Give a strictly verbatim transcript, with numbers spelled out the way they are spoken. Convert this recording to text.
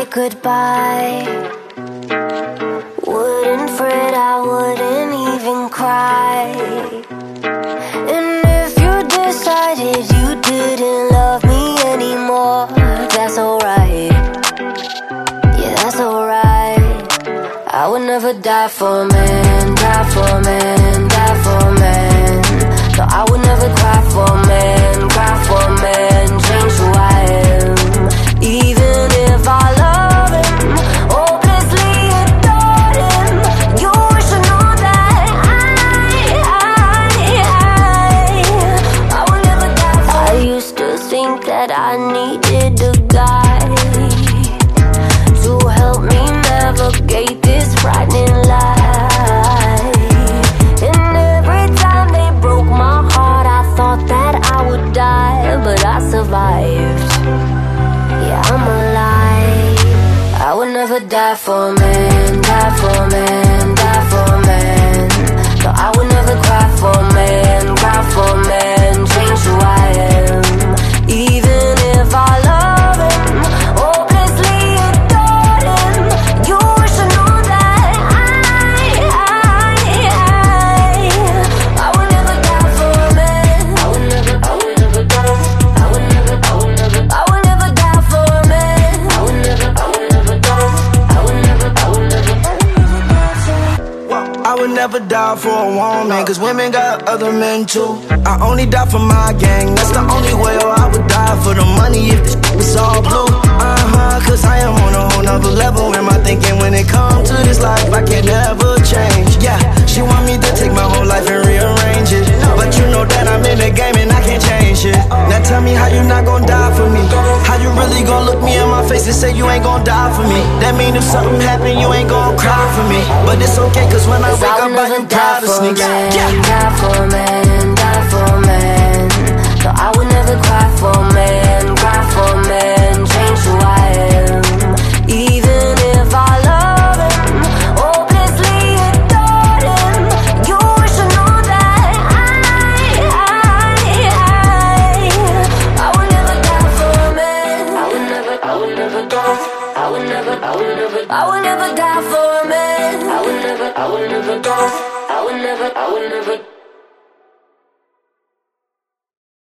goodbye. Wouldn't fret, I wouldn't even cry. And if you decided you didn't love me anymore, that's alright. Yeah, that's alright. I would never die for a man, die for a man, die for a man. No, I would never cry for a man, cry for a man, change who I am. Even if I love him, hopelessly adored him, you should know that I, I, I, I would never die for him. I used to think that I needed a guy to help me navigate this frightening life. And every time they broke my heart, I thought that I would die, but I survived. Yeah, I'm alive. I would never die for a man, die for a man, die for a man. No, I would never cry for a man, cry for a man, change who I am. Even if I love him, hopelessly adored him, you should know that I, I, I, I would never die for a man. I would never, I would never die. I would never, I would never, I would never die for a man. I would never, I would never die. I would never, I would never, I would never die for. I would never die for a woman, cause women got other men too. I only die for my gang, that's the only way. Or I would die for the money if this was all blue. Uh-huh, cause I am on a whole nother level. Am I thinking when it comes to this life I can never change? Yeah, she want me to take my whole life and rearrange it, but you know that I'm in the game and I can't change it. Now tell me how you not gonna die for me. How you really gonna look me in my face and say you ain't gonna die for me? That mean if something happen you ain't gonna cry for me. But it's okay cause when I wake up I am proud of sneaks. Yeah. Die for a man, die for a man. No, I would never cry for a man, cry for a man, change who I am. Even if I love him, hopelessly adored him, you should know that I, I, I, I would never die for a man. I would never, I would never die. I would never, I would never, I would never die for a man. I would never, I would never die. I would never, I would never.